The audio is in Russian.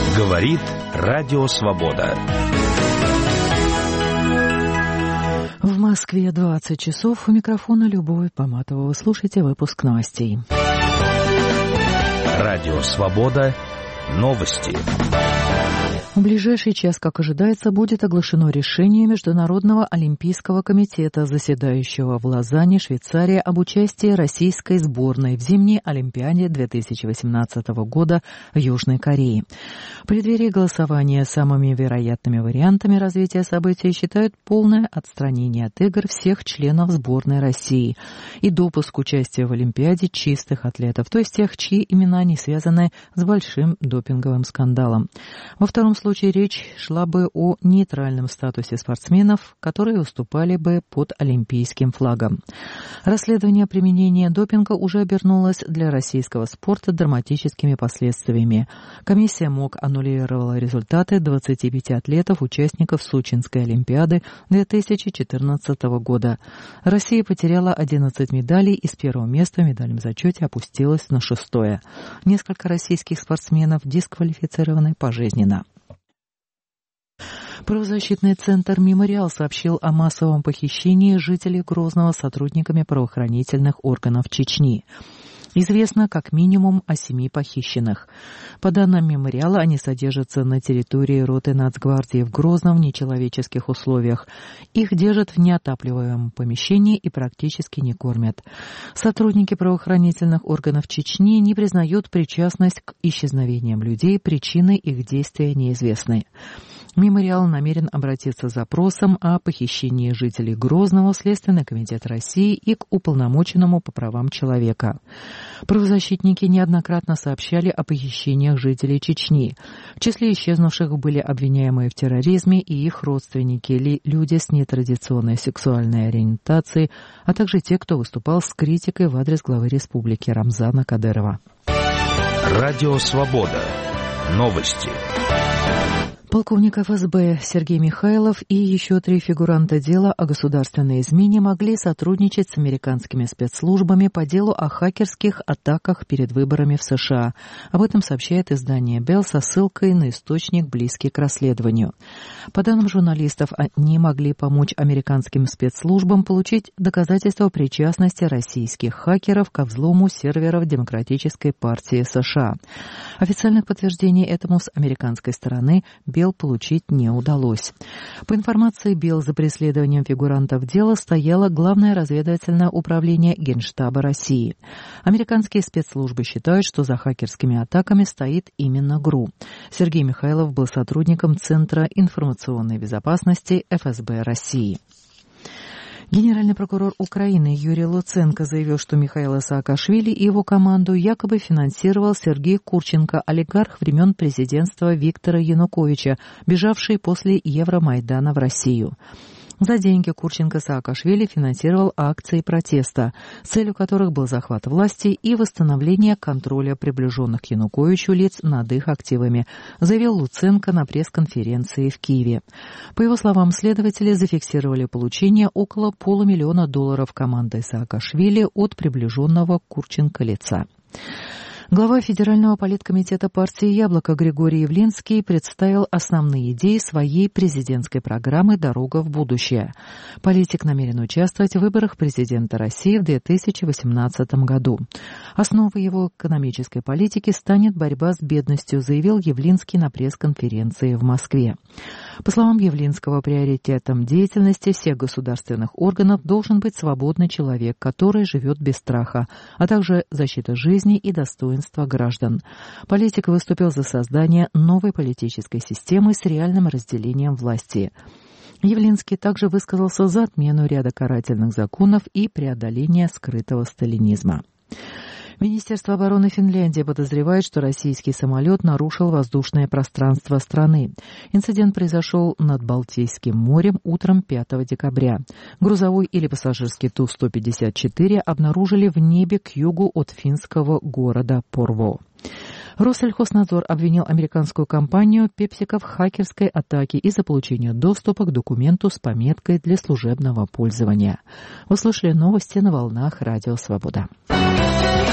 Говорит Радио Свобода. В Москве 20 часов. У микрофона Любовь Поматова. Вы слушаете выпуск новостей. Радио Свобода. Новости. В ближайший час, как ожидается, будет оглашено решение Международного олимпийского комитета, заседающего в Лозанне, Швейцария, об участии российской сборной в зимней Олимпиаде 2018 года в Южной Корее. В преддверии голосования самыми вероятными вариантами развития событий считают полное отстранение от игр всех членов сборной России и допуск участия в Олимпиаде чистых атлетов, то есть тех, чьи имена не связаны с большим допинговым скандалом. Во втором случае речь шла бы о нейтральном статусе спортсменов, которые выступали бы под олимпийским флагом. Расследование применения допинга уже обернулось для российского спорта драматическими последствиями. Комиссия МОК аннулировала результаты 25 атлетов, участников Сочинской Олимпиады 2014 года. Россия потеряла 11 медалей и с первого места в медальном зачете опустилась на 6-е. Несколько российских спортсменов дисквалифицированы пожизненно. Правозащитный центр «Мемориал» сообщил о массовом похищении жителей Грозного сотрудниками правоохранительных органов Чечни. Известно как минимум о 7 похищенных. По данным «Мемориала», они содержатся на территории роты Нацгвардии в Грозном в нечеловеческих условиях. Их держат в неотапливаемом помещении и практически не кормят. Сотрудники правоохранительных органов Чечни не признают причастность к исчезновениям людей, причины их действия неизвестны. «Мемориал» намерен обратиться с запросом о похищении жителей Грозного в Следственный комитет России и к уполномоченному по правам человека. Правозащитники неоднократно сообщали о похищениях жителей Чечни. В числе исчезнувших были обвиняемые в терроризме и их родственники, люди с нетрадиционной сексуальной ориентацией, а также те, кто выступал с критикой в адрес главы республики Рамзана Кадырова. Радио Свобода. Новости. Полковник ФСБ Сергей Михайлов и еще 3 фигуранта дела о государственной измене могли сотрудничать с американскими спецслужбами по делу о хакерских атаках перед выборами в США. Об этом сообщает издание Белл со ссылкой на источник, близкий к расследованию. По данным журналистов, они могли помочь американским спецслужбам получить доказательства причастности российских хакеров ко взлому серверов Демократической партии США. Официальных подтверждений этому с американской стороны Белл получить не удалось. По информации Белл, за преследованием фигурантов дела стояло Главное разведывательное управление Генштаба России. Американские спецслужбы считают, что за хакерскими атаками стоит именно ГРУ. Сергей Михайлов был сотрудником Центра информационной безопасности ФСБ России. Генеральный прокурор Украины Юрий Луценко заявил, что Михаил Саакашвили и его команду якобы финансировал Сергей Курченко, олигарх времен президентства Виктора Януковича, бежавший после Евромайдана в Россию. За деньги Курченко Саакашвили финансировал акции протеста, целью которых был захват власти и восстановление контроля приближенных к Януковичу лиц над их активами, заявил Луценко на пресс-конференции в Киеве. По его словам, следователи зафиксировали получение около $500 000 командой Саакашвили от приближенного к Курченко лица. Глава Федерального политкомитета партии «Яблоко» Григорий Явлинский представил основные идеи своей президентской программы «Дорога в будущее». Политик намерен участвовать в выборах президента России в 2018 году. Основой его экономической политики станет борьба с бедностью, заявил Явлинский на пресс-конференции в Москве. По словам Явлинского, приоритетом деятельности всех государственных органов должен быть свободный человек, который живет без страха, а также защита жизни и достоинства граждан. Политик выступил за создание новой политической системы с реальным разделением власти. Явлинский также высказался за отмену ряда карательных законов и преодоление скрытого сталинизма. Министерство обороны Финляндии подозревает, что российский самолет нарушил воздушное пространство страны. Инцидент произошел над Балтийским морем утром 5 декабря. Грузовой или пассажирский Ту-154 обнаружили в небе к югу от финского города Порво. Россельхознадзор обвинил американскую компанию PepsiCo в хакерской атаке из-за получения доступа к документу с пометкой для служебного пользования. Вы слушали новости на волнах Радио Свобода.